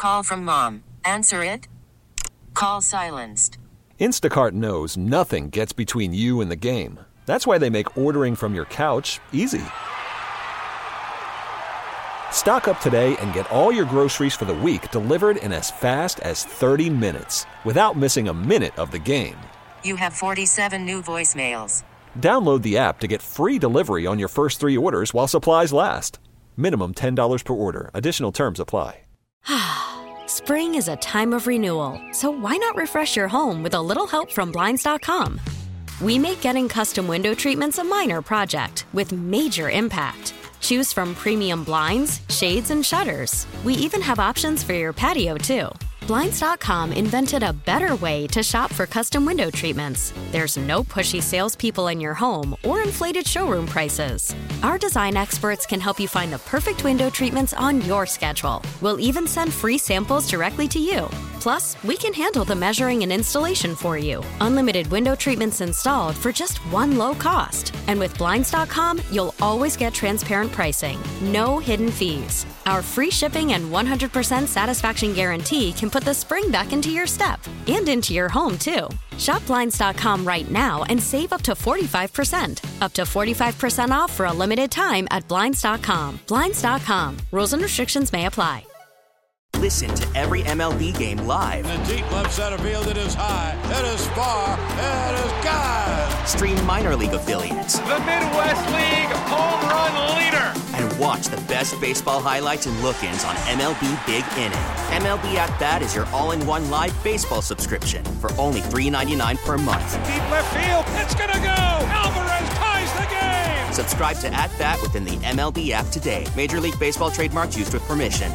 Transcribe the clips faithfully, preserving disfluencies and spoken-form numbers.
Call from mom. Answer it. Call silenced. Instacart knows nothing gets between you and the game. That's why they make ordering from your couch easy. Stock up today and get all your groceries for the week delivered in as fast as thirty minutes without missing a minute of the game. You have forty-seven new voicemails. Download the app to get free delivery on your first three orders while supplies last. Minimum ten dollars per order. Additional terms apply. Spring is a time of renewal, so why not refresh your home with a little help from Blinds dot com? We make getting custom window treatments a minor project with major impact. Choose from premium blinds, shades, and shutters. We even have options for your patio, too. Blinds dot com invented a better way to shop for custom window treatments. There's no pushy salespeople in your home or inflated showroom prices. Our design experts can help you find the perfect window treatments on your schedule. We'll even send free samples directly to you. Plus, we can handle the measuring and installation for you. Unlimited window treatments installed for just one low cost. And with Blinds dot com, you'll always get transparent pricing. No hidden fees. Our free shipping and one hundred percent satisfaction guarantee can put the spring back into your step and into your home, too. Shop Blinds dot com right now and save up to forty-five percent. Up to forty-five percent off for a limited time at Blinds dot com. Blinds dot com. Rules and restrictions may apply. Listen to every M L B game live. In the deep left center field, it is high, it is far, it is gone. Stream minor league affiliates. The Midwest League home run leader. And watch the best baseball highlights and look-ins on M L B Big Inning. M L B At Bat is your all-in-one live baseball subscription for only three dollars and ninety-nine cents per month. Deep left field, it's gonna go. Alvarez ties the game. Subscribe to At Bat within the M L B app today. Major League Baseball trademarks used with permission.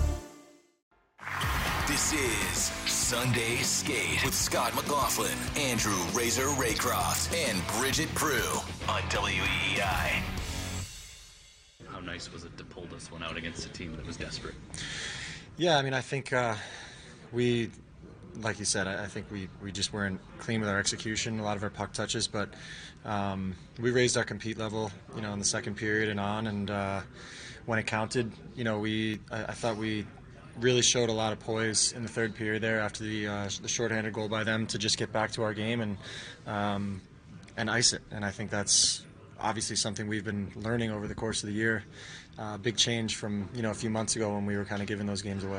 This is Sunday Skate with Scott McLaughlin, Andrew Razor Raycroft, and Bridget Prue on W E E I. How nice was it to pull this one out against a team that was desperate? Yeah, I mean, I think uh, we, like you said, I, I think we, we just weren't clean with our execution, a lot of our puck touches, but um, we raised our compete level, you know, in the second period and on, and uh, when it counted, you know, we, I, I thought we really showed a lot of poise in the third period there after the uh, the shorthanded goal by them to just get back to our game and um, and ice it. And I think that's obviously something we've been learning over the course of the year. Uh, big change from you know a few months ago when we were kind of giving those games away.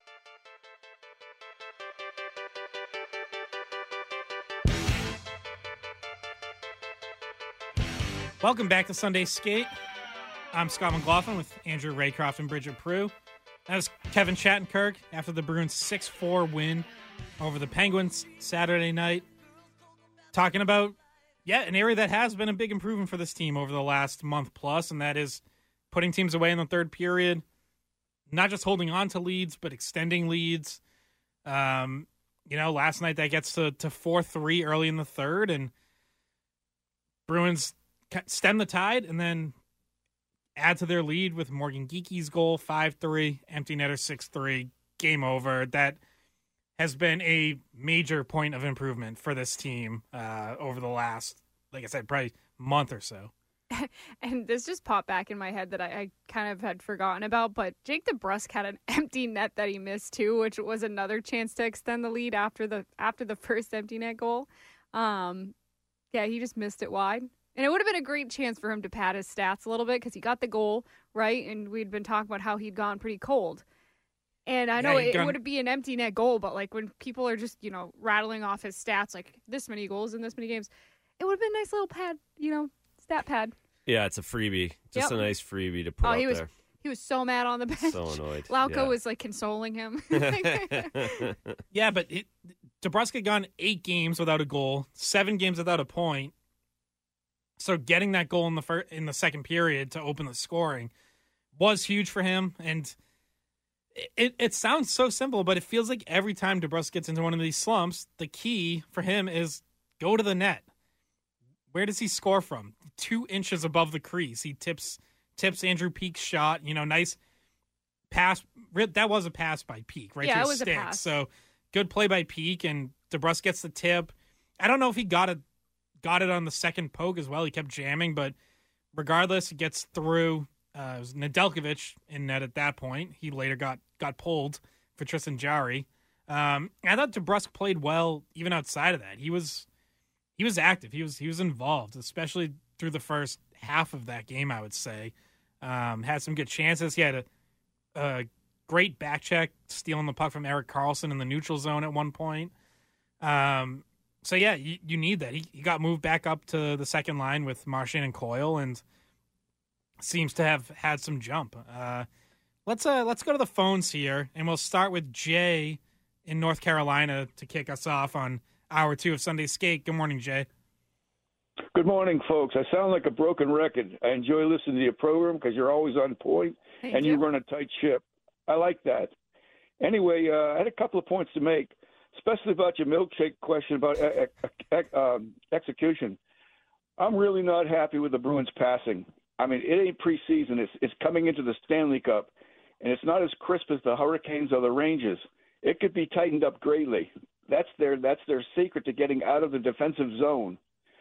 Welcome back to Sunday Skate. I'm Scott McLaughlin with Andrew Raycroft and Bridget Prue. That was Kevin Shattenkirk after the Bruins six four win over the Penguins Saturday night. Talking about, yeah, an area that has been a big improvement for this team over the last month plus, and that is putting teams away in the third period. Not just holding on to leads, but extending leads. Um, you know, last night that gets to, to four three early in the third, and Bruins stem the tide and then add to their lead with Morgan Geeky's goal, five three, empty netter six three, game over. That has been a major point of improvement for this team uh, over the last, like I said, probably month or so. And this just popped back in my head that I, I kind of had forgotten about, but Jake DeBrusk had an empty net that he missed too, which was another chance to extend the lead after the after the first empty net goal. Um, yeah, he just missed it wide. And it would have been a great chance for him to pad his stats a little bit because he got the goal, right? And we'd been talking about how he'd gone pretty cold. And I know yeah, it gone... would be an empty net goal, but like when people are just, you know, rattling off his stats, like this many goals in this many games, it would have been a nice little pad, you know, stat pad. Yeah, it's a freebie. Just yep. a nice freebie to put oh, out he was, there. He was so mad on the bench. So annoyed. Lauko yeah. was like consoling him. yeah, but it, DeBrusk had gone eight games without a goal, seven games without a point. So getting that goal in the first, in the second period to open the scoring was huge for him. And it, it sounds so simple, but it feels like every time DeBrusk gets into one of these slumps, the key for him is go to the net. Where does he score from? Two inches above the crease. He tips tips Andrew Peek's shot. You know, nice pass. That was a pass by Peek, right? Yeah, to it his was stick. a pass. So good play by Peek, and DeBrusk gets the tip. I don't know if he got it. Got it on the second poke as well. He kept jamming, but regardless, it gets through. Uh, it was Nedeljkovic in net at that point. He later got got pulled for Tristan Jarry. Um, I thought DeBrusk played well even outside of that. He was he was active. He was he was involved, especially through the first half of that game, I would say. Um, had some good chances. He had a, a great back check, stealing the puck from Erik Karlsson in the neutral zone at one point. Um, so, yeah, you, you need that. He, he got moved back up to the second line with Marchand and Coyle and seems to have had some jump. Uh, let's uh, let's go to the phones here, and we'll start with Jay in North Carolina to kick us off on hour two of Sunday Skate. Good morning, Jay. Good morning, folks. I sound like a broken record. I enjoy listening to your program because you're always on point Thank and you. you run a tight ship. I like that. Anyway, uh, I had a couple of points to make, especially about your milkshake question about uh, um, execution. I'm really not happy with the Bruins passing. I mean, it ain't preseason. It's, it's coming into the Stanley Cup, and it's not as crisp as the Hurricanes or the Rangers. It could be tightened up greatly. That's their that's their secret to getting out of the defensive zone.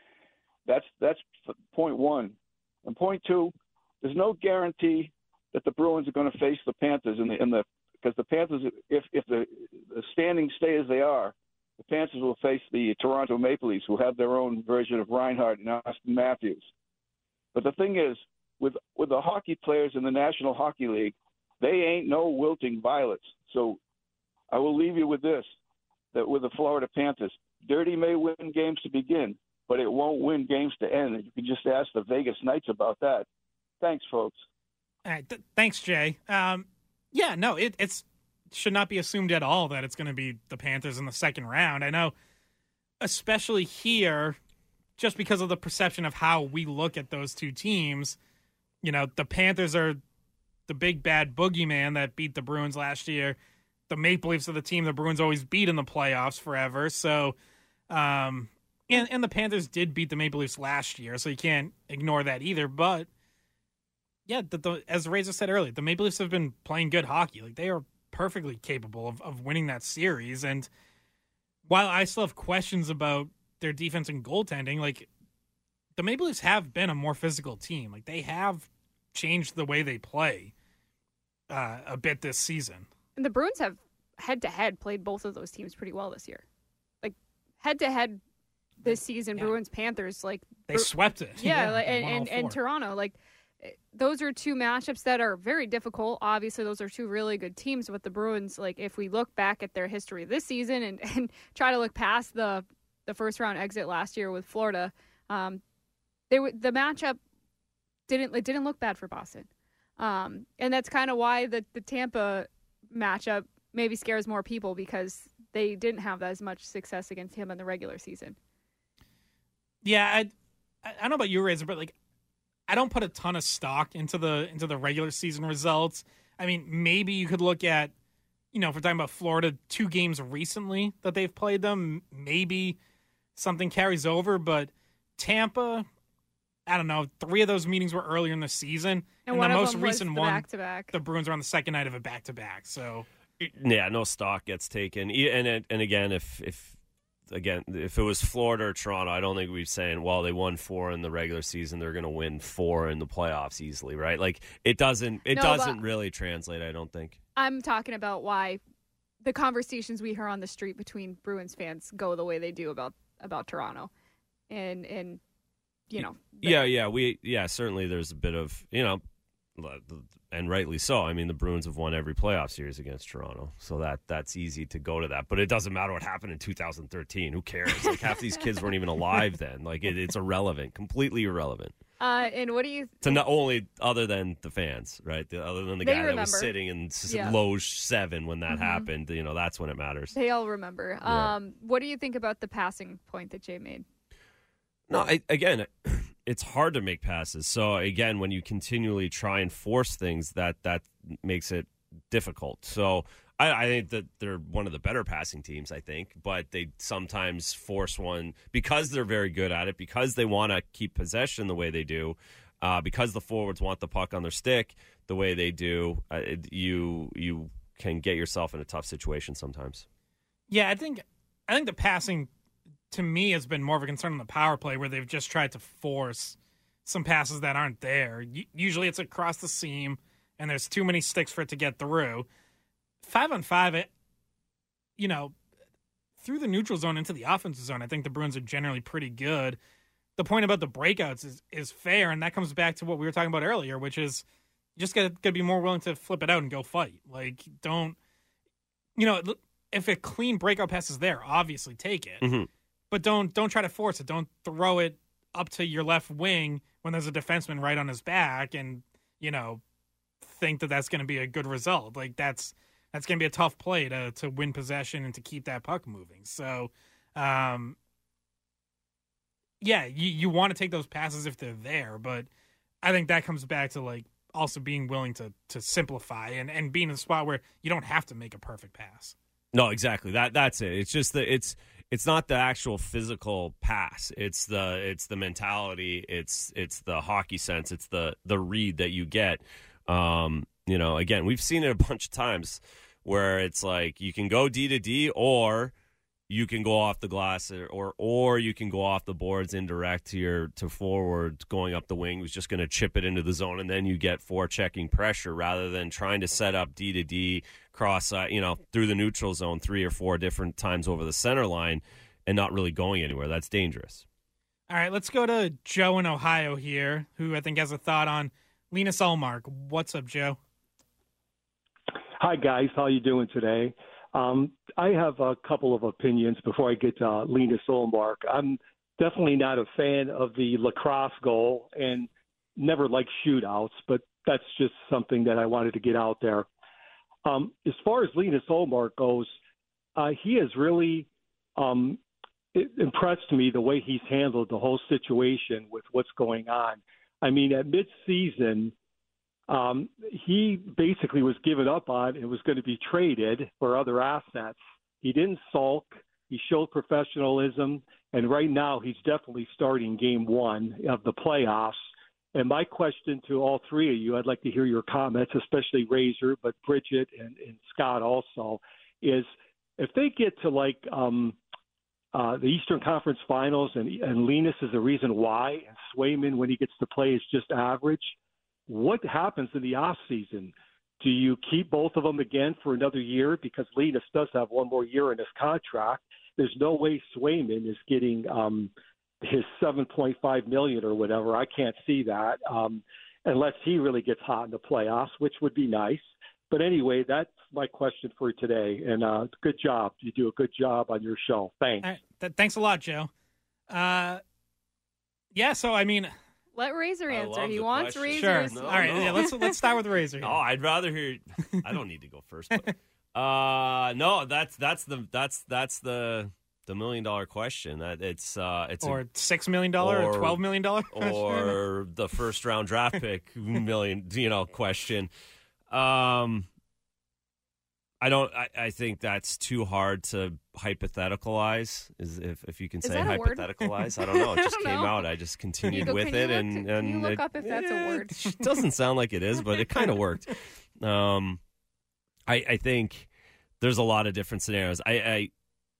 That's that's point one. And point two, there's no guarantee that the Bruins are going to face the Panthers in the in the because the Panthers, if if the, the standings stay as they are, the Panthers will face the Toronto Maple Leafs, who have their own version of Reinhart and Austin Matthews. But the thing is, with with the hockey players in the National Hockey League, they ain't no wilting violets. So I will leave you with this: that with the Florida Panthers, Dirty may win games to begin, but it won't win games to end. You can just ask the Vegas Knights about that. Thanks, folks. All right, th- thanks, Jay. Um, yeah, no, it it's should not be assumed at all that it's going to be the Panthers in the second round. I know, especially here, just because of the perception of how we look at those two teams, you know, the Panthers are the big bad boogeyman that beat the Bruins last year. The Maple Leafs are the team the Bruins always beat in the playoffs forever. So, um, and, and the Panthers did beat the Maple Leafs last year, so you can't ignore that either. But, yeah, the, the, as Razor said earlier, the Maple Leafs have been playing good hockey. Like, they are perfectly capable of, of winning that series. And while I still have questions about their defense and goaltending, like, the Maple Leafs have been a more physical team. Like, they have changed the way they play uh, a bit this season. And the Bruins have head-to-head played both of those teams pretty well this year. Like, head-to-head this season, yeah. Bruins-Panthers, like... They Bru- swept it. Yeah, yeah like, and, and, and Toronto. Like, those are two matchups that are very difficult. Obviously, those are two really good teams. But the Bruins, like, if we look back at their history this season and, and try to look past the, the first-round exit last year with Florida, um, they w- the matchup didn't it didn't look bad for Boston. Um, and that's kind of why the, the Tampa matchup maybe scares more people, because they didn't have as much success against him in the regular season. Yeah, I I don't know about you, Razor, but like I don't put a ton of stock into the into the regular season results. I mean, maybe you could look at, you know, if we're talking about Florida, two games recently that they've played them, maybe something carries over, but Tampa, I don't know, three of those meetings were earlier in the season. And, and one the of most them was recent the one, back-to-back. the Bruins are on the second night of a back-to-back. So, yeah, no stock gets taken. And and again, if if again if it was Florida or Toronto, I don't think we'd be saying, well, they won four in the regular season, they're going to win four in the playoffs easily, right? Like it doesn't it no, doesn't really translate, I don't think. I'm talking about why the conversations we hear on the street between Bruins fans go the way they do about about Toronto, and and. You know, the- yeah, yeah, we, yeah, certainly there's a bit of, you know, and rightly so. I mean, the Bruins have won every playoff series against Toronto, so that that's easy to go to that. But it doesn't matter what happened in two thousand thirteen. Who cares? Like half these kids weren't even alive then. Like it, it's irrelevant, completely irrelevant. Uh, and what do you? To not only other than the fans, right? The, other than the They guy remember. that was sitting in Yeah. loge seven when that Mm-hmm. happened. You know, that's when it matters. They all remember. Yeah. Um, what do you think about the passing point that Jay made? No, I, again, it's hard to make passes. So again, when you continually try and force things, that that makes it difficult. So I, I think that they're one of the better passing teams, I think, but they sometimes force one because they're very good at it, because they want to keep possession the way they do, uh, because the forwards want the puck on their stick the way they do. Uh, you you can get yourself in a tough situation sometimes. Yeah, I think I think the passing, to me, has been more of a concern on the power play, where they've just tried to force some passes that aren't there. Usually it's across the seam, and there's too many sticks for it to get through. five on five, it, you know, through the neutral zone into the offensive zone, I think the Bruins are generally pretty good. The point about the breakouts is, is fair, and that comes back to what we were talking about earlier, which is you just got to be more willing to flip it out and go fight. Like, don't, you know, if a clean breakout pass is there, obviously take it. Mm-hmm. But don't don't try to force it. Don't throw it up to your left wing when there's a defenseman right on his back and, you know, think that that's going to be a good result. Like, that's that's going to be a tough play to to win possession and to keep that puck moving. So, um, yeah, you, you want to take those passes if they're there, but I think that comes back to, like, also being willing to to simplify and, and being in a spot where you don't have to make a perfect pass. No, exactly. That that's it. It's just that it's it's not the actual physical pass. It's the it's the mentality. It's it's the hockey sense. It's the the read that you get. Um, you know, again, we've seen it a bunch of times where it's like you can go D to D or you can go off the glass or, or or you can go off the boards indirect to your to forward going up the wing who's just going to chip it into the zone, and then you get forechecking pressure rather than trying to set up D to D cross uh, you know through the neutral zone three or four different times over the center line and not really going anywhere. That's dangerous. All right, let's go to Joe in Ohio here, who I think has a thought on Linus Ullmark. What's up, Joe? Hi guys, how you doing today? Um, I have a couple of opinions before I get to uh, Linus Ullmark. I'm definitely not a fan of the lacrosse goal and never liked shootouts, but that's just something that I wanted to get out there. Um, as far as Linus Ullmark goes, uh, he has really um, impressed me the way he's handled the whole situation with what's going on. I mean, at midseason, Um, he basically was given up on and was going to be traded for other assets. He didn't sulk. He showed professionalism. And right now he's definitely starting game one of the playoffs. And my question to all three of you, I'd like to hear your comments, especially Razor, but Bridget and, and Scott also, is if they get to like um, uh, the Eastern Conference Finals and, and Linus is the reason why, and Swayman when he gets to play is just average, what happens in the off season? Do you keep both of them again for another year? Because Linus does have one more year in his contract. There's no way Swayman is getting um, his seven point five million dollars or whatever. I can't see that um, unless he really gets hot in the playoffs, which would be nice. But anyway, that's my question for today. And uh, good job. You do a good job on your show. Thanks. All right. Th- thanks a lot, Joe. Uh, yeah, so I mean, let Razor answer. He wants question. Razor. Sure. No, All right. no. Yeah, let's let's start with Razor. No, I'd rather hear. I don't need to go first. But, uh, no, that's that's the that's that's the the million dollar question. That it's uh, it's or a, six million dollar or twelve million dollar or the first round draft pick million you know question. Um, I don't. I, I think that's too hard to hypotheticalize. Is if if you can Is say that a word? hypotheticalize? I don't know. It just came know. out. I just continued Can you- with can you it, look- and can and you look it, up if that's a eh, word? It doesn't sound like it is, but it kind of worked. Um, I I think there's a lot of different scenarios. I I,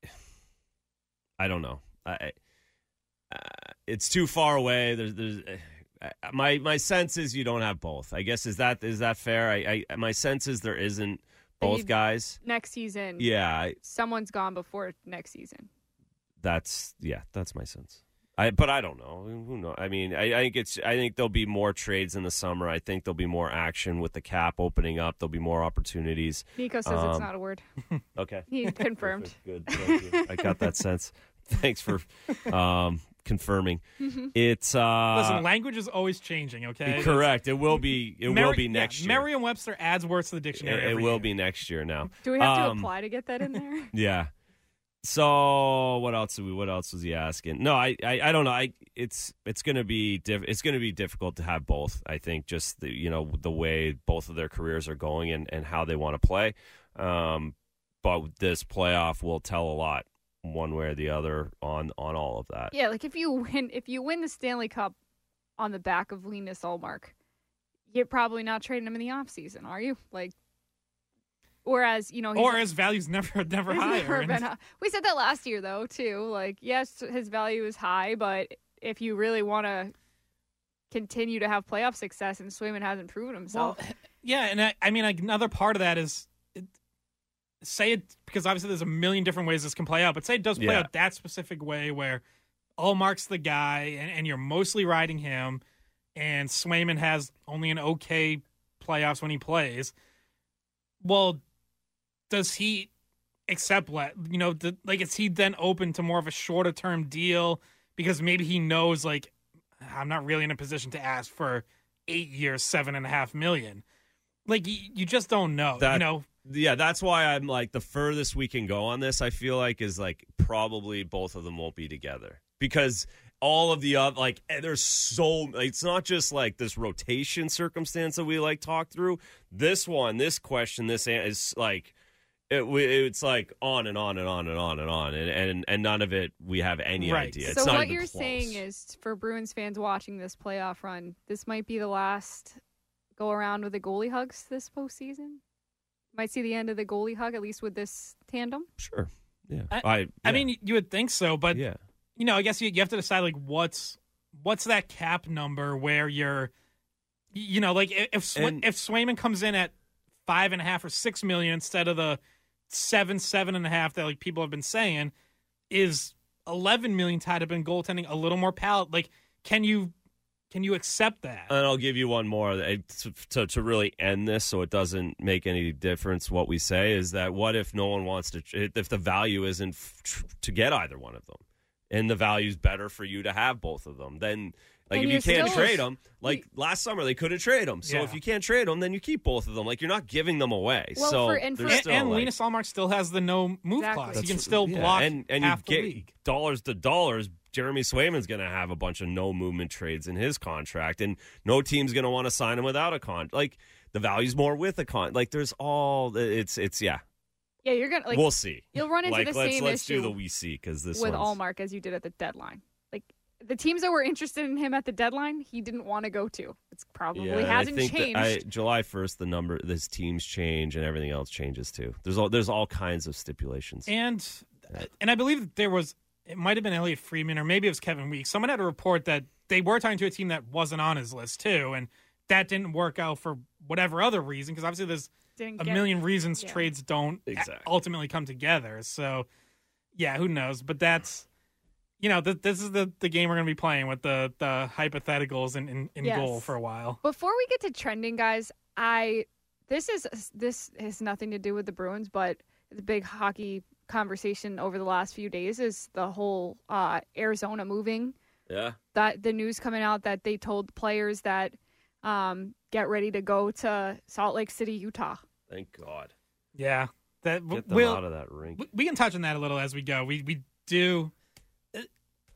I don't know. I uh, it's too far away. There's there's. Uh, my my sense is you don't have both. I guess is that is that fair? I, I my sense is there isn't both you- guys. Next season. Yeah, I, Someone's gone before next season. that's yeah, that's my sense. I but I don't know. Who knows? I mean, I, I think it's. I think there'll be more trades in the summer. I think there'll be more action with the cap opening up. There'll be more opportunities. Nico says Um, it's not a word. Okay, He confirmed. Good. Thank you. I got that sense. Thanks for um, confirming. Mhm. It's uh, Listen, language is always changing. Okay, correct. It will be. It Merri- will be yeah, next year. Merriam-Webster adds words to the dictionary. It, it every will year. be next year now. Do we have to Um, apply to get that in there? Yeah. So what else? Did we, what else was he asking? No, I, I, I don't know. I it's it's gonna be diff, it's gonna be difficult to have both. I think just the you know the way both of their careers are going and, and how they want to play. Um, but this playoff will tell a lot one way or the other on on all of that. Yeah, like if you win, if you win the Stanley Cup on the back of Linus Ullmark, you're probably not trading him in the offseason, are you? Like, whereas you know, he's Or his value's never never he's higher. never and- been high. We said that last year though too. Like, yes, his value is high, but if you really want to continue to have playoff success, and Swayman hasn't proven himself. Well, yeah, and I, I mean, like, another part of that is it, say it, because obviously there's a million different ways this can play out, but say it does play Yeah. out that specific way where Allmark's the guy and, and you're mostly riding him, and Swayman has only an okay playoffs when he plays. Well, does he accept let you know? The, like, is he then open to more of a shorter term deal because maybe he knows, like, I'm not really in a position to ask for eight years, seven and a half million. Like, you, you just don't know, That- you know. Yeah, that's why I'm like, the furthest we can go on this, I feel like, is like probably both of them won't be together. Because all of the other, like, there's so, it's not just like this rotation circumstance that we like talk through. This one, this question, this an- is like, it, it's like on and on and on and on and on. And, and, and none of it we have any Right. idea. So It's not what even you're close. saying is, for Bruins fans watching this playoff run, this might be the last go around with the goalie hugs this postseason. Might see the end of the goalie hug, at least with this tandem. Sure. Yeah. I, I, I yeah. mean, you would think so, but Yeah. you know, I guess you, you have to decide, like, what's what's that cap number where you're, you know, like, if Sw- And- if Swayman comes in at five and a half or six million instead of the seven, seven and a half that, like, people have been saying, is eleven million tied up in goaltending a little more palate? Like, can you can you accept that? And I'll give you one more uh, to, to to really end this, so it doesn't make any difference what we say. Is that what if no one wants to? If the value isn't f- to get either one of them, and the value's better for you to have both of them, then like And if you you're can't still- trade them, like last summer they couldn't trade them. So Yeah. if you can't trade them, then you keep both of them. Like, you're not giving them away. Well, so for- and for- there's And, still, and like, Linus Allmark still has the no move Exactly. clause. He That's- can still yeah, block and, and half you the get league. dollars to dollars. Jeremy Swayman's going to have a bunch of no movement trades in his contract, and no team's going to want to sign him without a con. Like, the value's more with a con. Like, there's all it's it's yeah. Yeah, you're gonna. Like, we'll see. You'll run into like, the let's, same let's issue do the we see because this with one's, Allmark as you did at the deadline. Like, the teams that were interested in him at the deadline, he didn't want to go to. It's probably yeah, and hasn't I think changed. That I, July first, the number, this teams change and everything else changes too. There's all there's all kinds of stipulations. And and I believe that there was, it might have been Elliot Friedman or maybe it was Kevin Weeks. Someone had a report that they were talking to a team that wasn't on his list too, and that didn't work out for whatever other reason, because obviously there's Didn't a get- million reasons yeah. trades don't a- Exactly. ultimately come together. So, yeah, who knows? But that's, you know, th- this is the, the game we're going to be playing with the, the hypotheticals in, in, in Yes. goal for a while. Before we get to trending, guys, I this is this has nothing to do with the Bruins, but the big hockey conversation over the last few days is the whole uh, Arizona moving. Yeah. That the news coming out that they told players that um, get ready to go to Salt Lake City, Utah. Thank God. Yeah. That, Get them we'll, out of that rink. we- we can touch on that a little as we go. We we do. It,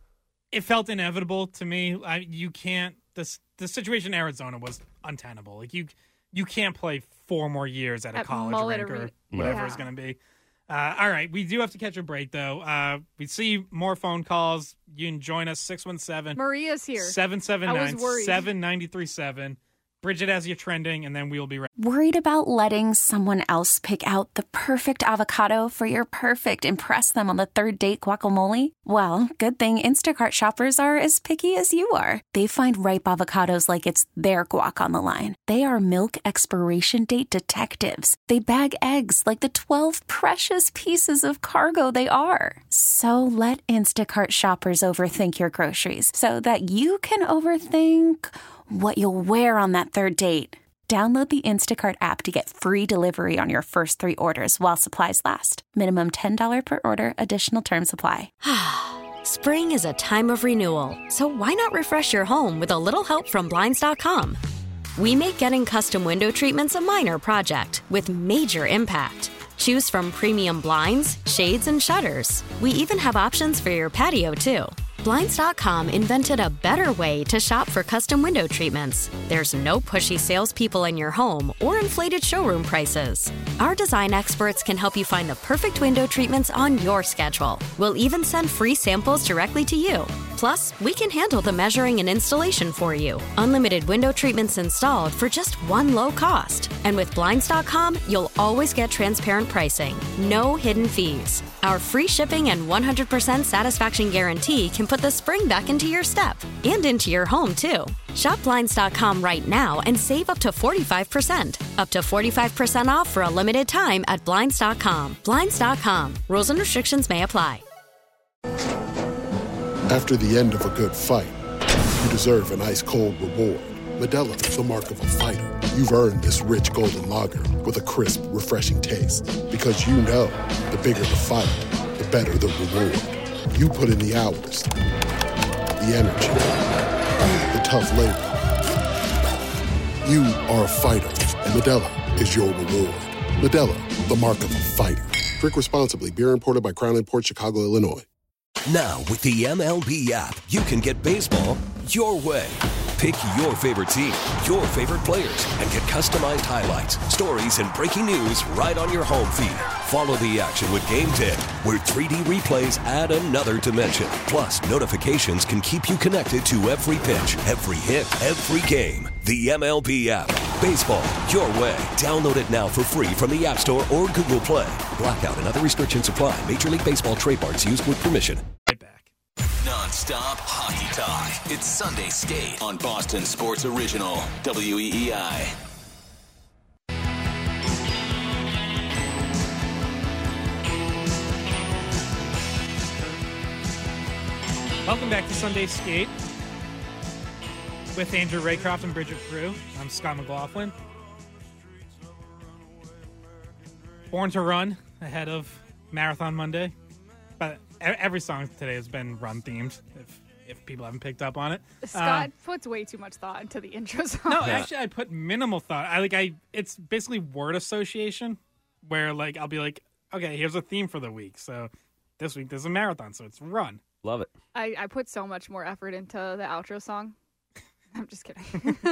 it felt inevitable to me. I, you can't. This the situation in Arizona was untenable. Like you, you can't play four more years at a At college Mullet rink or Arena. whatever Yeah. it's going to be. Uh, all right, we do have to catch a break though. Uh, we see more phone calls. You can join us six one seven Maria's here. seven seven I nine was worried. seven nine three seven. Bridget has you trending, and then we'll be right. Worried about letting someone else pick out the perfect avocado for your perfect impress them on the third date guacamole? Well, good thing Instacart shoppers are as picky as you are. They find ripe avocados like it's their guac on the line. They are milk expiration date detectives. They bag eggs like the twelve precious pieces of cargo they are. So let Instacart shoppers overthink your groceries so that you can overthink what you'll wear on that third date. Download the Instacart app to get free delivery on your first three orders while supplies last. Minimum ten dollars per order. Additional terms apply. Spring is a time of renewal, so why not refresh your home with a little help from Blinds dot com? We make getting custom window treatments a minor project with major impact. Choose from premium blinds, shades, and shutters. We even have options for your patio, too. Blinds dot com invented a better way to shop for custom window treatments. There's no pushy salespeople in your home or inflated showroom prices. Our design experts can help you find the perfect window treatments on your schedule. We'll even send free samples directly to you. Plus, we can handle the measuring and installation for you. Unlimited window treatments installed for just one low cost. And with Blinds dot com, you'll always get transparent pricing. No hidden fees. Our free shipping and one hundred percent satisfaction guarantee can put the spring back into your step and into your home, too. Shop Blinds dot com right now and save up to forty-five percent. Up to forty-five percent off for a limited time at Blinds dot com. Blinds dot com. Rules and restrictions may apply. After the end of a good fight, you deserve an ice-cold reward. Modelo is the mark of a fighter. You've earned this rich golden lager with a crisp, refreshing taste. Because you know, the bigger the fight, the better the reward. You put in the hours, the energy, the tough labor. You are a fighter, and Modelo is your reward. Modelo, the mark of a fighter. Drink responsibly. Beer imported by Crown Imports, Chicago, Illinois. Now, with the M L B app, you can get baseball your way. Pick your favorite team, your favorite players, and get customized highlights, stories, and breaking news right on your home feed. Follow the action with Game ten, where three D replays add another dimension. Plus, notifications can keep you connected to every pitch, every hit, every game. The M L B app. Baseball your way. Download it now for free from the App Store or Google Play. Blackout and other restrictions apply. Major League Baseball trademarks used with permission. Non-stop hockey talk. It's Sunday Skate on Boston Sports Original, W E E I. Welcome back to Sunday Skate with Andrew Raycroft and Bridget Prue. I'm Scott McLaughlin. Born to Run ahead of Marathon Monday. But every song today has been run themed, if if people haven't picked up on it. Scott um, puts way too much thought into the intro song. No, actually, I put minimal thought. I like I. It's basically word association, where like I'll be like, okay, here's a theme for the week. So this week there's a marathon, so it's run. Love it. I, I put so much more effort into the outro song. I'm just kidding.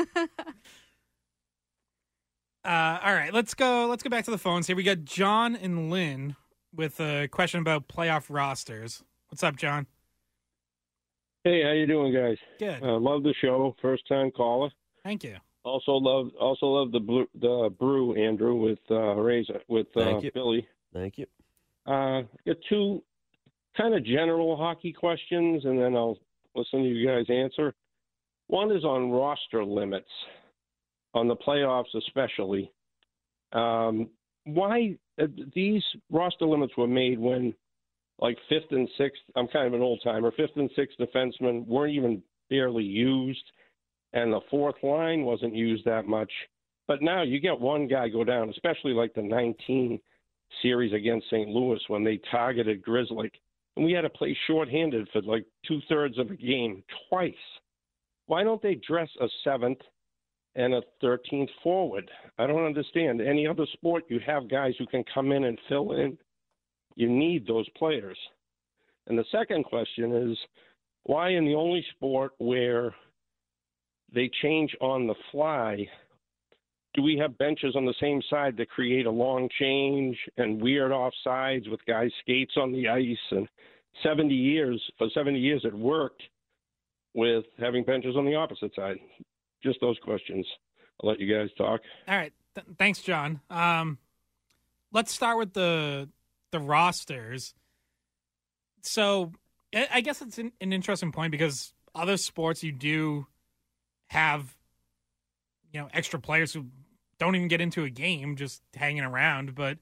uh, all right, let's go. Let's go back to the phones here. We got John and Lynn with a question about playoff rosters. What's up, John? Hey, how you doing, guys? Good. Uh, love the show. First time caller. Thank you. Also love also love the blue, the brew, Andrew, with uh, Razor with uh, Thank you. Billy. Thank you. Uh, got two kind of general hockey questions, and then I'll listen to you guys answer. One is on roster limits, on the playoffs especially. Um, why uh, these roster limits were made when, like, fifth and sixth, I'm kind of an old-timer, fifth and sixth defensemen weren't even barely used, and the fourth line wasn't used that much. But now you get one guy go down, especially like the nineteen series against Saint Louis when they targeted Grizzly, and we had to play shorthanded for like two-thirds of a game twice. Why don't they dress a seventh and a thirteenth forward? I don't understand. Any other sport, you have guys who can come in and fill in. You need those players. And the second question is, why in the only sport where they change on the fly, do we have benches on the same side to create a long change and weird offsides with guys' skates on the ice? And seventy years, for seventy years it worked with having benches on the opposite side. Just those questions. I'll let you guys talk. All right. Th- thanks, John. Um, let's start with the the rosters. So I, I guess it's an, an interesting point because other sports you do have, you know, extra players who don't even get into a game, just hanging around. But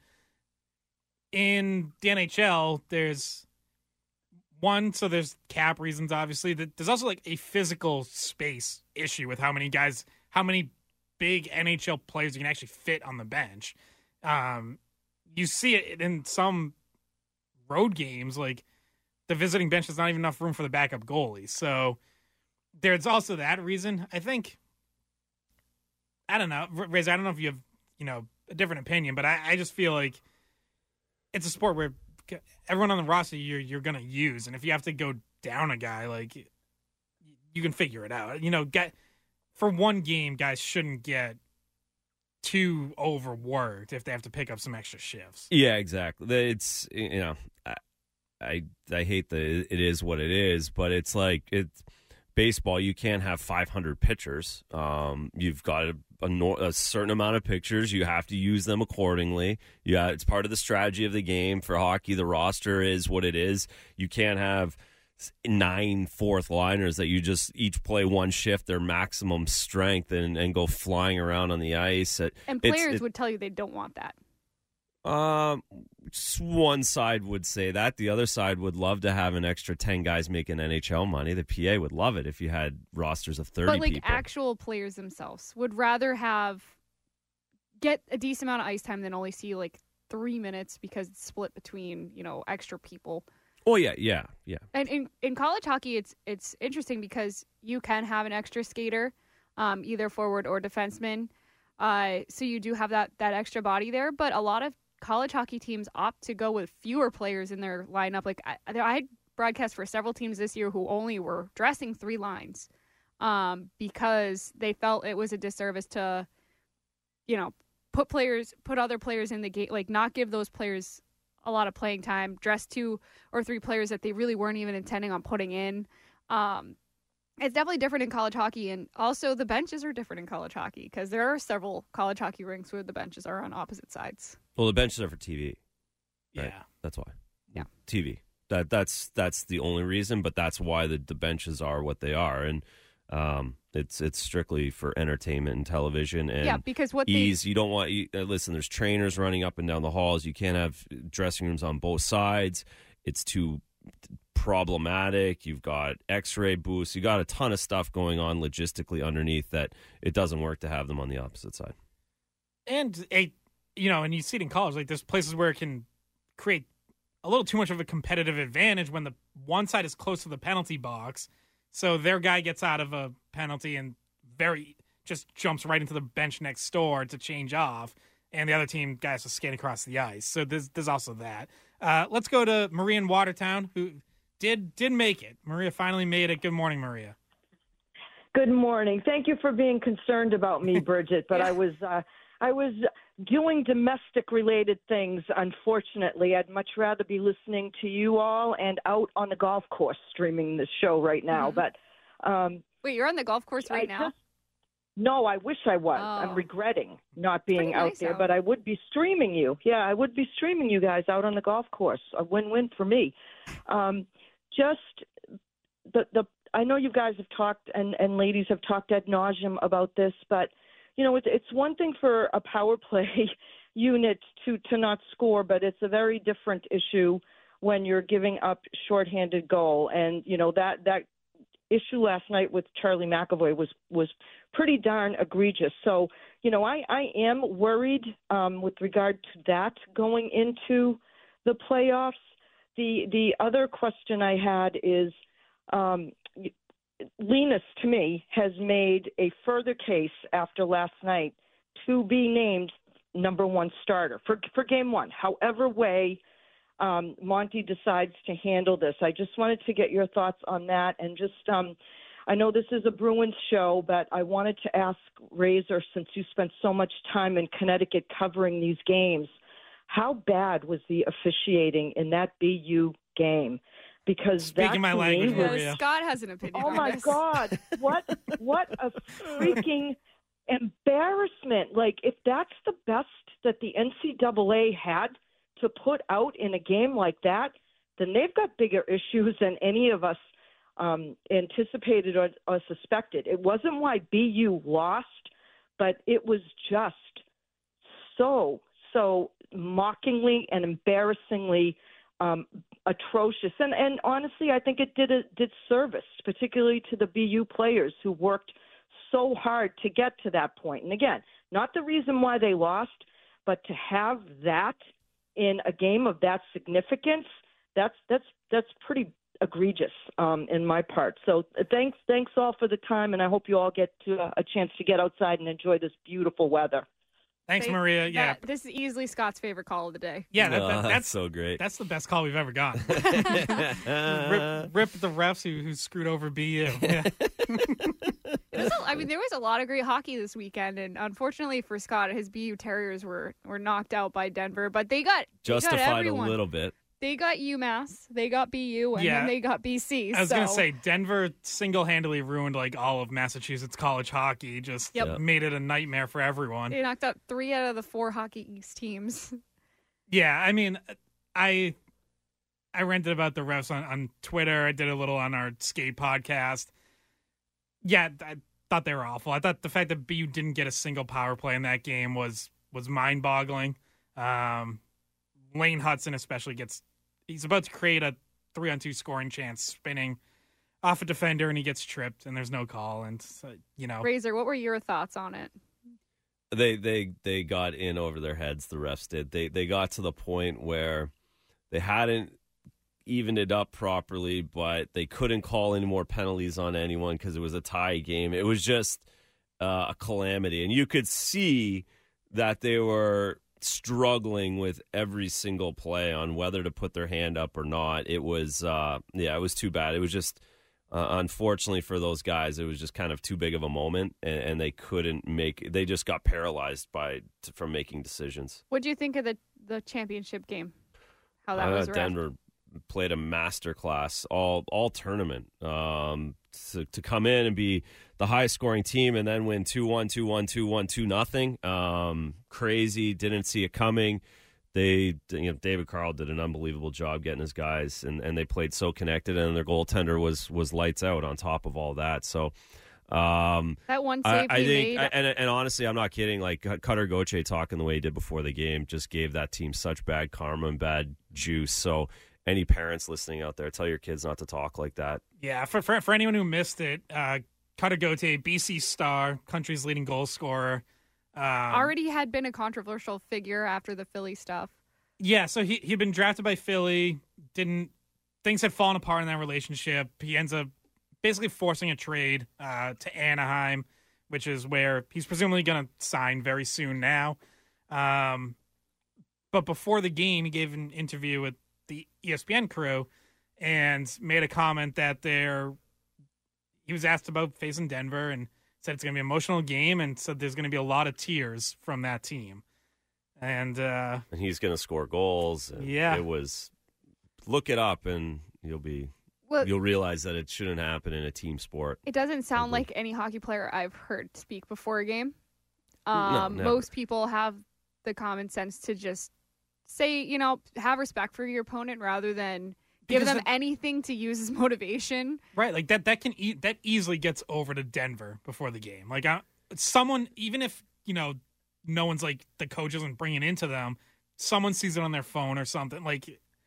in the N H L, there's one, so there's cap reasons, obviously. There's also like a physical space issue with how many guys, how many big N H L players you can actually fit on the bench. Um, you see it in some road games, like the visiting bench has not even enough room for the backup goalie. So there's also that reason. I think, I don't know, Razor, I don't know if you have, you know, a different opinion, but I, I just feel like it's a sport where everyone on the roster you're you're gonna use, and if you have to go down a guy, like, you can figure it out. You know, get for one game, guys shouldn't get too overworked if they have to pick up some extra shifts. Yeah, exactly. It's, you know, I I hate the it is what it is, but it's like it's baseball. You can't have five hundred pitchers. Um, you've got a, a, no, a certain amount of pitchers. You have to use them accordingly. Yeah, it's part of the strategy of the game. For hockey, the roster is what it is. You can't have nine fourth liners that you just each play one shift, their maximum strength, and, and go flying around on the ice. It, and players it, would tell you they don't want that. Um, one side would say that. The other side would love to have an extra ten guys making N H L money. The P A would love it if you had rosters of thirty But like people. actual players themselves would rather have get a decent amount of ice time than only see like three minutes because it's split between, you know, extra people. Oh yeah, yeah, yeah. And in, in college hockey, it's it's interesting because you can have an extra skater, um, either forward or defenseman. Uh, so you do have that that extra body there. But a lot of college hockey teams opt to go with fewer players in their lineup. Like I, I had broadcast for several teams this year who only were dressing three lines um, because they felt it was a disservice to, you know, put players, put other players in the game, like not give those players a lot of playing time, dress two or three players that they really weren't even intending on putting in. Um, it's definitely different in college hockey, and also the benches are different in college hockey because there are several college hockey rinks where the benches are on opposite sides. Well, the benches are for T V. Right? Yeah, that's why. Yeah, T V. That that's that's the only reason, but that's why the, the benches are what they are, and um, it's it's strictly for entertainment and television and yeah, because what ease. they... You don't want. You, uh, listen, there's trainers running up and down the halls. You can't have dressing rooms on both sides. It's too problematic. You've got X-ray booths. You got a ton of stuff going on logistically underneath that it doesn't work to have them on the opposite side. And a, you know, and you see it in college. Like there's places where it can create a little too much of a competitive advantage when the one side is close to the penalty box, so their guy gets out of a penalty and very just jumps right into the bench next door to change off, and the other team guy has to skate across the ice. So there's there's also that. Uh, let's go to Maria in Watertown, who did did make it. Maria finally made it. Good morning, Maria. Good morning. Thank you for being concerned about me, Bridget. But yeah. I was uh, I was doing domestic related things. Unfortunately, I'd much rather be listening to you all and out on the golf course streaming this show right now. Mm-hmm. But um, wait, you're on the golf course right I now? Just, no, I wish I was. Oh. I'm regretting not being out nice there, out. but I would be streaming you. Yeah, I would be streaming you guys out on the golf course. A win-win for me. Um, just the the. I know you guys have talked and, and ladies have talked ad nauseum about this, but you know, it's it's one thing for a power play unit to, to not score, but it's a very different issue when you're giving up shorthanded goal. And, you know, that, that issue last night with Charlie McAvoy was, was pretty darn egregious. So, you know, I, I am worried um, with regard to that going into the playoffs. The, the other question I had is, um, Linus, to me, has made a further case after last night to be named number one starter for for game one. However way um, Monty decides to handle this, I just wanted to get your thoughts on that. And just, um, I know this is a Bruins show, but I wanted to ask Razor, since you spent so much time in Connecticut covering these games, how bad was the officiating in that B U game? Because Speaking that my to language, me Yeah, was, Maria. Scott has an opinion. oh on my this. God, what what a freaking embarrassment! Like, if that's the best that the N C double A had to put out in a game like that, then they've got bigger issues than any of us um, anticipated or, or suspected. It wasn't why B U lost, but it was just so so mockingly and embarrassingly um, atrocious. And and honestly, I think it did a, did service, particularly to the B U players who worked so hard to get to that point. And again, not the reason why they lost, but to have that in a game of that significance, that's that's that's pretty egregious um, in my part. So uh, thanks thanks all for the time, and I hope you all get to, uh, a chance to get outside and enjoy this beautiful weather. Thanks, They- Maria. Yeah, that- this is easily Scott's favorite call of the day. yeah, that, Oh, that- that's that's so great. That's the best call we've ever gotten. rip, rip the refs who, who screwed over B U. Yeah. It was a, I mean, there was a lot of great hockey this weekend, and unfortunately for Scott, his B U Terriers were, were knocked out by Denver, but they got they got Justified a everyone. little bit. they got UMass, they got B U, and Yeah. then they got B C. I was so. going to say, Denver single-handedly ruined like all of Massachusetts college hockey, just Yep. made it a nightmare for everyone. They knocked out three out of the four Hockey East teams. Yeah, I mean, I I ranted about the refs on, on Twitter. I did a little on our skate podcast. Yeah, I thought they were awful. I thought the fact that B U didn't get a single power play in that game was was mind-boggling. Um, Lane Hudson especially gets he's about to create a three-on-two scoring chance, spinning off a defender, and he gets tripped, and there's no call. And uh, you know, Razor, what were your thoughts on it? They they they got in over their heads. The refs did. They they got to the point where they hadn't evened it up properly, but they couldn't call any more penalties on anyone because it was a tie game. It was just uh, a calamity, and you could see that they were struggling with every single play on whether to put their hand up or not. It was uh, yeah, it was too bad. It was just. Uh, unfortunately for those guys, it was just kind of too big of a moment, and, and they couldn't make. They just got paralyzed by t- from making decisions. What do you think of the the championship game? How that uh, was ref? Denver played a masterclass all all tournament. Um, to, to come in and be the highest scoring team and then win two one, two one, two one, two nothing. Um, crazy. Didn't see it coming. They, you know, David Carl did an unbelievable job getting his guys, and, and they played so connected, and their goaltender was was lights out on top of all that. So um, that one I, save I he think, made, I, and and honestly, I'm not kidding. Like Cutter Gauthier talking the way he did before the game just gave that team such bad karma and bad juice. So any parents listening out there, tell your kids not to talk like that. Yeah, for for, for anyone who missed it, uh, Cutter Gauthier, B C star, country's leading goal scorer. Um, already had been a controversial figure after the Philly stuff. Yeah, so he he'd been drafted by Philly. Didn't things had fallen apart in that relationship. He ends up basically forcing a trade uh, to Anaheim, which is where he's presumably going to sign very soon now. Um, but before the game, he gave an interview with the E S P N crew and made a comment that they're. He was asked about facing Denver and said it's going to be an emotional game, and said there's going to be a lot of tears from that team. And uh, and he's going to score goals. And yeah, it was. Look it up, and you'll be well, you'll realize that it shouldn't happen in a team sport. It doesn't sound mm-hmm. like any hockey player I've heard speak before a game. Um, no, most people have the common sense to just say, you know, have respect for your opponent rather than give because them the, anything to use as motivation. Right, like that. That can e- that easily gets over to Denver before the game. Like uh, someone, even if you know. No one's like the coach isn't bringing into them. Someone sees it on their phone or something. Like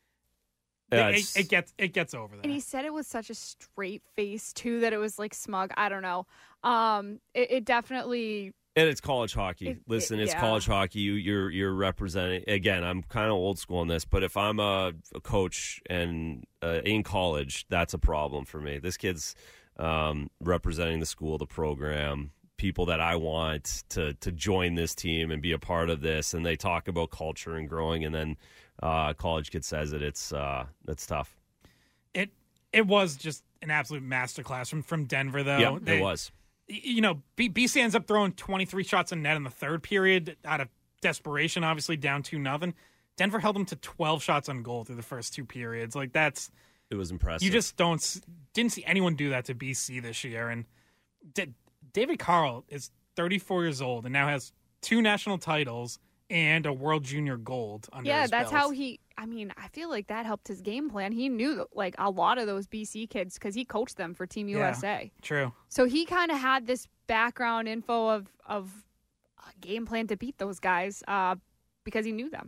yeah, it, it, it gets it gets over there. And he said it with such a straight face too that it was like smug. I don't know. Um, it, it definitely. And it's college hockey. It, Listen, it, it's yeah. college hockey. You, you're you're representing. Again, I'm kind of old school in this, but if I'm a, a coach and uh, in college, that's a problem for me. This kid's um, representing the school, the program. People that I want to to join this team and be a part of this, and they talk about culture and growing, and then uh, a college kid says it. It's uh, it's tough. It it was just an absolute masterclass from from Denver, though. Yeah, they, it was. You know, B- BC ends up throwing twenty-three shots in net in the third period out of desperation, obviously down two nothing. Denver held them to twelve shots on goal through the first two periods. Like that's it was impressive. You just don't didn't see anyone do that to B C this year, and. Did, David Carl is thirty-four years old and now has two national titles and a World Junior Gold under yeah, his that's belt. how he. I mean, I feel like that helped his game plan. He knew like a lot of those B C kids because he coached them for Team yeah, U S A. True. So he kind of had this background info of of a game plan to beat those guys uh, because he knew them.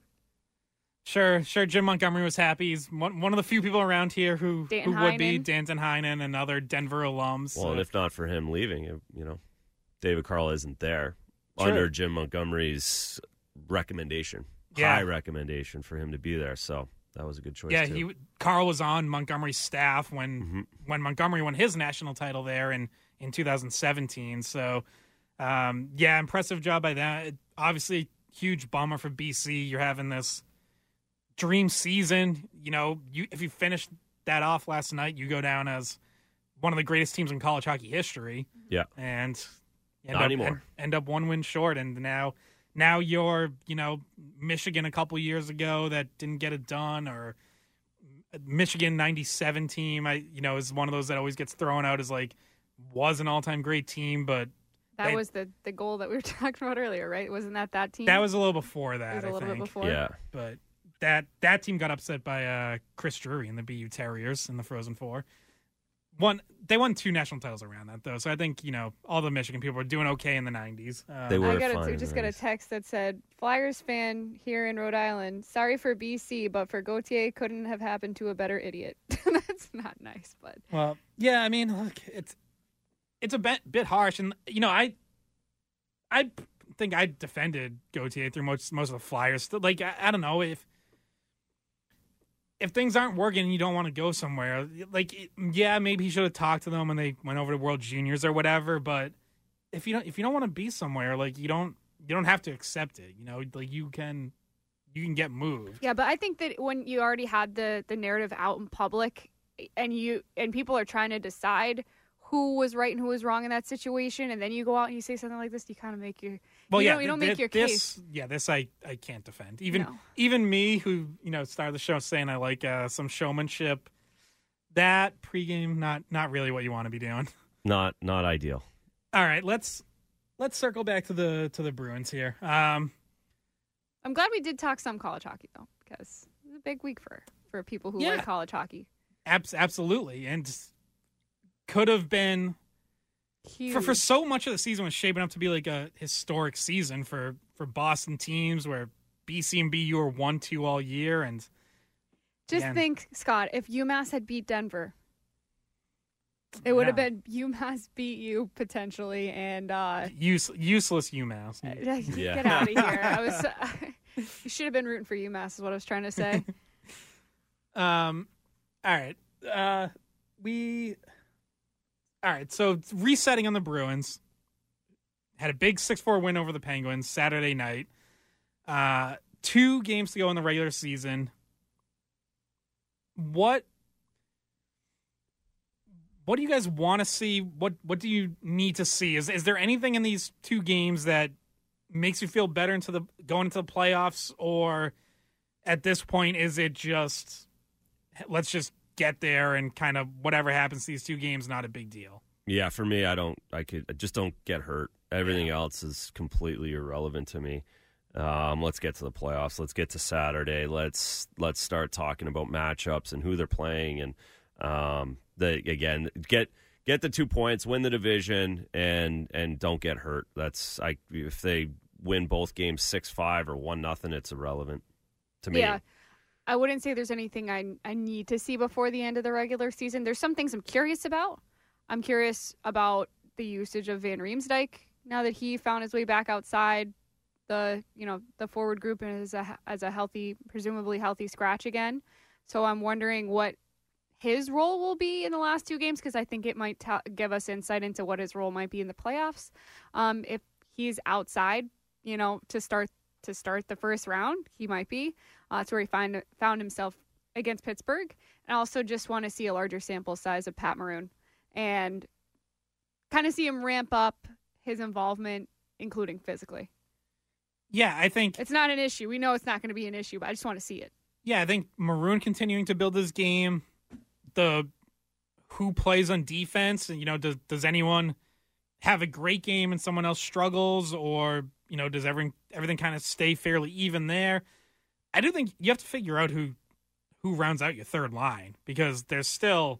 Sure, sure. Jim Montgomery was happy. He's one, one of the few people around here who, who would be. Danton Heinen, another Denver alum. Well, so. and if not for him leaving, you know, David Carl isn't there True. under Jim Montgomery's recommendation, yeah. high recommendation for him to be there. So that was a good choice. Yeah, too. he Carl was on Montgomery's staff when mm-hmm. when Montgomery won his national title there in, in two thousand seventeen. So, um, yeah, impressive job by that. Obviously, huge bummer for B C. You're having this dream season. You know, you if you finish that off last night, you go down as one of the greatest teams in college hockey history. Yeah, and end not up, anymore. End, end up one win short, and now now you're you know Michigan a couple years ago that didn't get it done, or Michigan ninety-seven team, I you know, is one of those that always gets thrown out as like was an all-time great team, but That they, was the, the goal that we were talking about earlier, right? Wasn't that that team? that was a little before that. It was a I little think. bit before. Yeah. But that that team got upset by uh, Chris Drury and the B U Terriers in the Frozen Four. One, they won two national titles around that though, so I think you know all the Michigan people were doing okay in the nineties. Um, They were I got fine a, in just the got a nineties. text that said, Flyers fan here in Rhode Island, sorry for B C, but for Gauthier, couldn't have happened to a better idiot. That's not nice, but. Well, yeah, I mean, look, it's it's a bit, bit harsh, and you know, I I think I defended Gauthier through most most of the Flyers. Like, I, I don't know if if things aren't working and you don't want to go somewhere, like, yeah, maybe he should have talked to them when they went over to World Juniors or whatever. But if you don't if you don't want to be somewhere, like, you don't you don't have to accept it. You know, like you can you can get moved. Yeah, but I think that when you already had the, the narrative out in public and you and people are trying to decide who was right and who was wrong in that situation, and then you go out and you say something like this, you kind of make your Well, you yeah, know, you don't th- make your this, case. Yeah, this I, I can't defend. Even No. even me, who you know started the show saying I like uh, some showmanship. That pregame, not not really what you want to be doing. Not not ideal. All right, let's let's circle back to the to the Bruins here. Um, I'm glad we did talk some college hockey though, because it's a big week for for people who Yeah. like college hockey. abs- absolutely, and could have been. Huge. For for so much of the season was shaping up to be like a historic season for, for Boston teams where B C and B U are one two all year, and Just again, think, Scott, if UMass had beat Denver, it would have Yeah. been UMass beat you potentially, and uh, use, useless UMass. Yeah. get out of here. I was, you should have been rooting for UMass, is what I was trying to say. Um, all right, uh, we. All right, so resetting on the Bruins. Had a big six four win over the Penguins Saturday night. Uh, two games to go in the regular season. What what do you guys want to see? What what do you need to see? Is is there anything in these two games that makes you feel better into the going into the playoffs, or at this point is it just let's just get there and kind of whatever happens to these two games, not a big deal? Yeah, for me, I don't. I could I just don't get hurt. Everything else is completely irrelevant to me. Um, let's get to the playoffs. Let's get to Saturday. Let's let's start talking about matchups and who they're playing, and um, the again get get the two points, win the division, and and don't get hurt. That's I if they win both games six five or one nothing, it's irrelevant to me. Yeah. I wouldn't say there's anything I I need to see before the end of the regular season. There's some things I'm curious about. I'm curious about the usage of Van Riemsdyk now that he found his way back outside the you know the forward group and as a as a healthy, presumably healthy scratch again. So I'm wondering what his role will be in the last two games, because I think it might t- give us insight into what his role might be in the playoffs. Um, if he's outside, you know, to start to start the first round, he might be. Uh, that's where he find, found himself against Pittsburgh. And I also just want to see a larger sample size of Pat Maroon and kind of see him ramp up his involvement, including physically. Yeah, I think it's not an issue. We know it's not going to be an issue, but I just want to see it. Yeah, I think Maroon continuing to build his game. The who plays on defense, you know, does does anyone have a great game and someone else struggles, or you know, does everything everything kind of stay fairly even there? I do think you have to figure out who who rounds out your third line, because there's still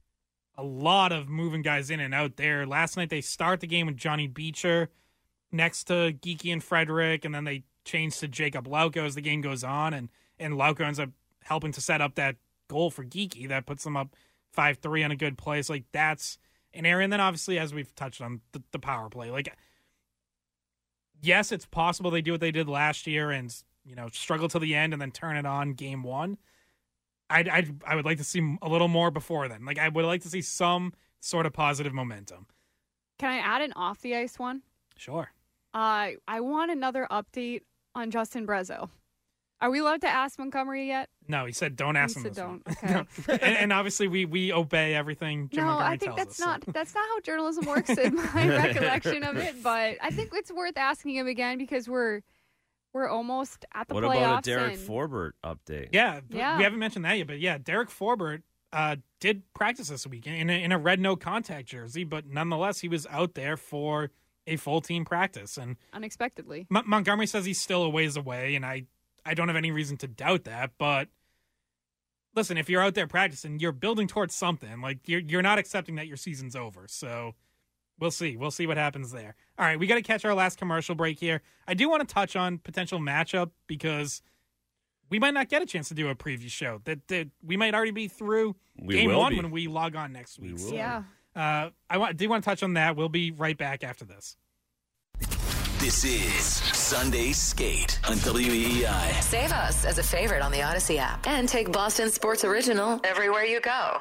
a lot of moving guys in and out there. Last night they start the game with Johnny Beecher next to Geeky and Frederick, and then they change to Jacob Lauko as the game goes on, and and Lauko ends up helping to set up that goal for Geeky that puts them up five three on a good play. So, like, that's an area. And then obviously, as we've touched on, the, the power play. Like, yes, it's possible they do what they did last year and, you know, struggle to the end and then turn it on game one. I'd, I'd, I would like to see a little more before then. Like, I would like to see some sort of positive momentum. Can I add an off the ice one? Sure. Uh, I want another update on Justin Brezzo. Are we allowed to ask Montgomery yet? No, he said don't ask he him said this don't. one. Okay. and, and obviously we, we obey everything Jim no, Montgomery I think tells that's us. not that's not how journalism works in my recollection of it. But I think it's worth asking him again, because we're we're almost at the what playoffs. What about a Derek and... Forbort update? Yeah, yeah, we haven't mentioned that yet, but yeah, Derek Forbort uh, did practice this week in a, in a red no contact jersey, but nonetheless, he was out there for a full team practice. And unexpectedly, M- Montgomery says he's still a ways away, and I, I don't have any reason to doubt that, but listen, if you're out there practicing, you're building towards something. Like, you're you're not accepting that your season's over. So we'll see. We'll see what happens there. All right, we got to catch our last commercial break here. I do want to touch on potential matchup because we might not get a chance to do a preview show. That, that we might already be through we game one be. when we log on next week. We So, yeah. Uh, I want, do want to touch on that. We'll be right back after this. This is Sunday Skate on W E E I. Save us as a favorite on the Odyssey app and take Boston Sports Original everywhere you go.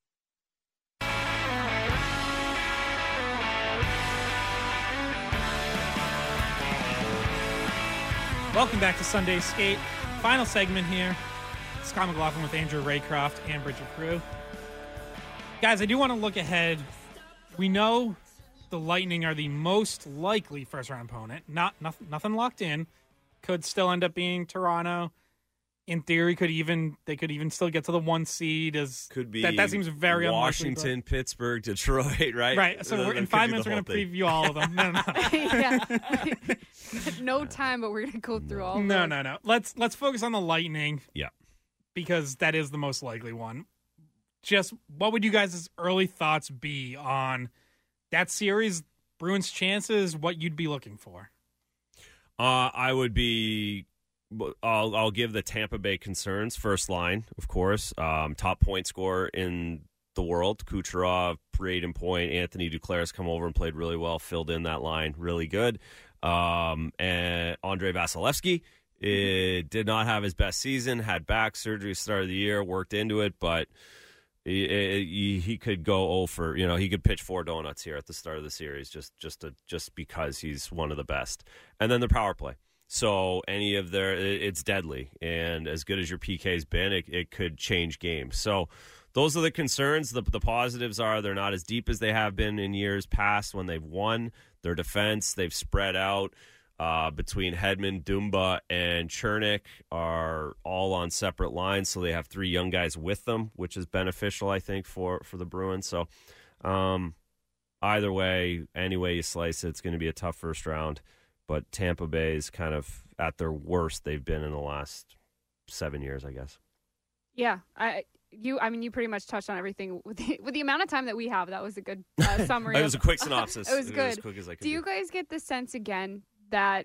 Welcome back to Sunday Skate. Final segment here. Scott McLaughlin with Andrew Raycroft and Bridget Prue. Guys, I do want to look ahead. We know the Lightning are the most likely first-round opponent. Not nothing, nothing locked in. Could still end up being Toronto. In theory, could even they could even still get to the one seed. As could be that, that seems very Washington, unlikely, Pittsburgh, Detroit, right? Right. So we're, in five minutes, we're going to preview all of them. No, no, no. yeah. No time, but we're going to go through all. Of No, those. no, no. Let's let's focus on the Lightning. Yeah, because that is the most likely one. Just what would you guys' early thoughts be on that series, Bruins' chances, what you'd be looking for? Uh, I would be. I'll I'll give the Tampa Bay concerns first line, of course. Um, top point scorer in the world, Kucherov, Braden Point, Anthony Duclair has come over and played really well, filled in that line really good. Um, and Andre Vasilevsky it did not have his best season, had back surgery start of the year, worked into it, but he, he, he could go oh for, you know, he could pitch four donuts here at the start of the series just just to, just because he's one of the best. And then the power play. So any of their, it's deadly, and as good as your P K's been, it, it could change games. So those are the concerns. The, the positives are they're not as deep as they have been in years past when they've won. Their defense, they've spread out uh, between Hedman, Dumba, and Chernik are all on separate lines, so they have three young guys with them, which is beneficial, I think, for, for the Bruins. So um, either way, any way you slice it, it's going to be a tough first round. But Tampa Bay is kind of at their worst they've been in the last seven years, I guess. Yeah, I you. I mean, you pretty much touched on everything with the, with the amount of time that we have. That was a good uh, summary. It was of, a quick synopsis. It was it good. Was as quick as I could do you guys get the sense again that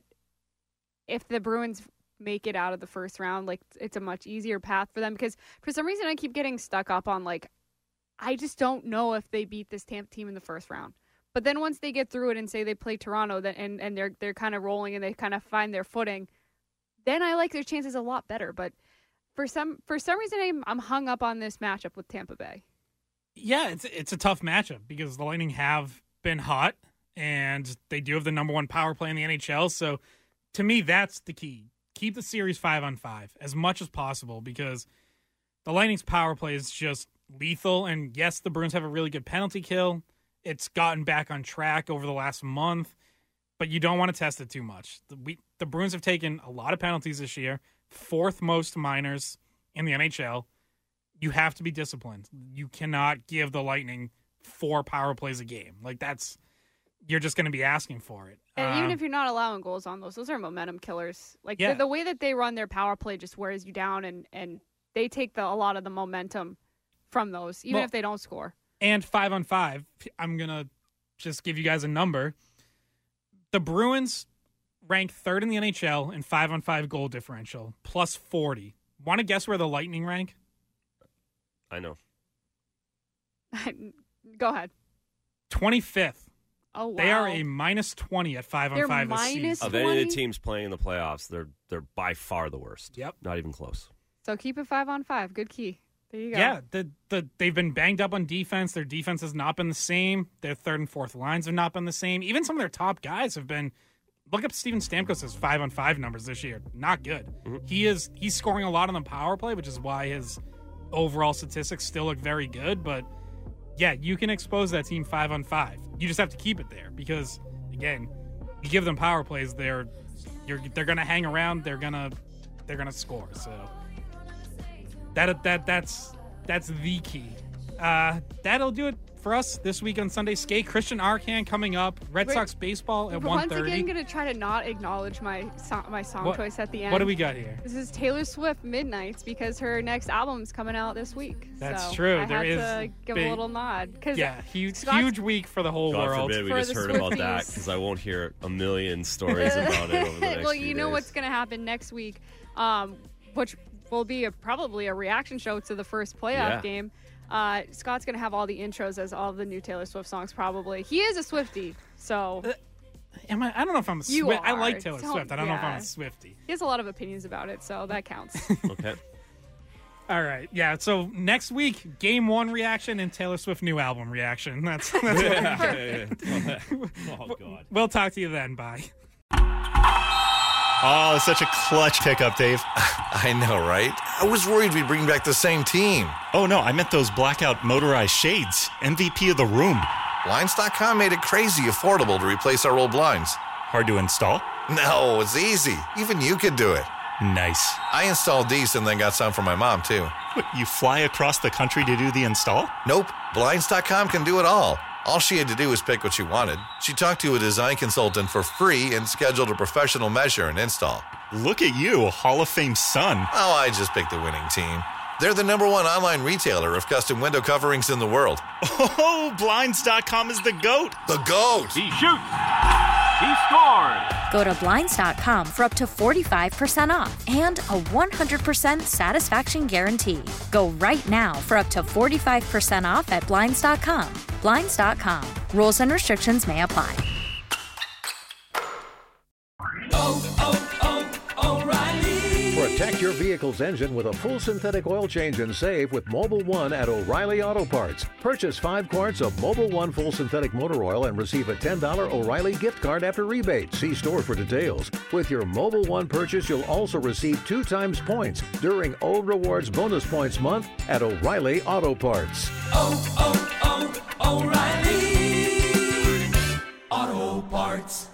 if the Bruins make it out of the first round, like it's a much easier path for them? Because for some reason, I keep getting stuck up on like, I just don't know if they beat this Tampa team in the first round. But then once they get through it and say they play Toronto, then and, and they're they're kind of rolling and they kind of find their footing, then I like their chances a lot better. But for some for some reason, I'm, I'm hung up on this matchup with Tampa Bay. Yeah, it's it's a tough matchup because the Lightning have been hot and they do have the number one power play in the N H L. So to me, that's the key. Keep the series five on five as much as possible because the Lightning's power play is just lethal. And yes, the Bruins have a really good penalty kill. It's gotten back on track over the last month, but you don't want to test it too much. The, we, the Bruins have taken a lot of penalties this year, fourth most minors in the N H L. You have to be disciplined. You cannot give the Lightning four power plays a game. Like that's, you're just going to be asking for it. And um, even if you're not allowing goals on those, those are momentum killers. Like yeah. the, the way that they run their power play just wears you down, and, and they take the, a lot of the momentum from those, even well, if they don't score. And five on five, I'm going to just give you guys a number. The Bruins rank third in the N H L in five on five goal differential, plus forty. Want to guess where the Lightning rank? I know. Go ahead. twenty-fifth. Oh, wow. They are a minus twenty at five They're on five this minus season. Of any of the teams playing in the playoffs, they're they're by far the worst. Yep. Not even close. So keep it five on five. Good key. There you go. Yeah, the, the, they've been banged up on defense. Their defense has not been the same. Their third and fourth lines have not been the same. Even some of their top guys have been. Look up Steven Stamkos' five on five numbers this year. Not good. Mm-hmm. He is he's scoring a lot on the power play, which is why his overall statistics still look very good. But yeah, you can expose that team five on five. You just have to keep it there because again, you give them power plays, they're you're they're gonna hang around. They're gonna they're gonna score. So that that that's that's the key. Uh, that'll do it for us this week on Sunday Skate. Christian Arcand coming up. Red Wait, Sox baseball at We're one once thirty. again going to try to not acknowledge my song, my song What- choice at the end. what do we got here? This is Taylor Swift Midnights because her next album's coming out this week. That's so true. I There had is to give big- a little nod. Cause Yeah, huge, Scott's- huge week for the whole God world. forbid we For just the heard about that Swifties. because I won't hear a million stories about it over the next well, few you know days. what's going to happen next week, um, which will be a, probably a reaction show to the first playoff Yeah. game. Uh, Scott's going to have all the intros as all the new Taylor Swift songs, probably. He is a Swiftie, so... Am I? I don't know if I'm a You Swift. I are. like Taylor Don't- Swift. I don't know if I'm yeah. a Swiftie. He has a lot of opinions about it, so that counts. Okay. All right. Yeah. So next week, game one reaction and Taylor Swift new album reaction. That's, that's what we Yeah, got. yeah, yeah. Oh, God. We'll talk to you then. Bye. Oh, such a clutch pickup, Dave. I know, right? I was worried we'd bring back the same team. Oh, no, I meant those blackout motorized shades. M V P of the room. Blinds dot com made it crazy affordable to replace our old blinds. Hard to install? No, it's easy. Even you could do it. Nice. I installed these and then got some for my mom, too. What, you fly across the country to do the install? Nope. Blinds dot com can do it all. All she had to do was pick what she wanted. She talked to a design consultant for free and scheduled a professional measure and install. Look at you, Hall of Fame son. Oh, I just picked the winning team. They're the number one online retailer of custom window coverings in the world. Oh, Blinds dot com is the GOAT. The GOAT. He shoots. He scores. Go to Blinds dot com for up to forty-five percent off and a one hundred percent satisfaction guarantee. Go right now for up to forty-five percent off at Blinds dot com. Blinds dot com. Rules and restrictions may apply. Oh, oh, oh, O'Reilly. Protect your vehicle's engine with a full synthetic oil change and save with Mobil one at O'Reilly Auto Parts. Purchase five quarts of Mobil one full synthetic motor oil and receive a ten dollars O'Reilly gift card after rebate. See store for details. With your Mobil one purchase, you'll also receive two times points during O Rewards Bonus Points Month at O'Reilly Auto Parts. Oh, oh, oh, O'Reilly. Auto Parts.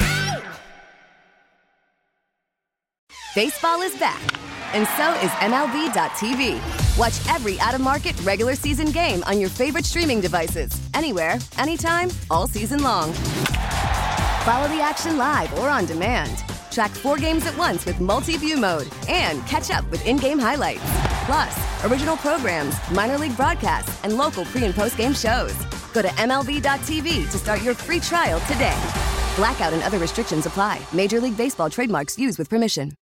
Baseball is back, and so is M L B dot T V. Watch every out-of-market regular season game on your favorite streaming devices, anywhere, anytime, all season long. Follow the action live or on demand. Track four games at once with multi-view mode and catch up with in-game highlights. Plus, original programs, minor league broadcasts, and local pre- and post-game shows. Go to M L B dot T V to start your free trial today. Blackout and other restrictions apply. Major League Baseball trademarks used with permission.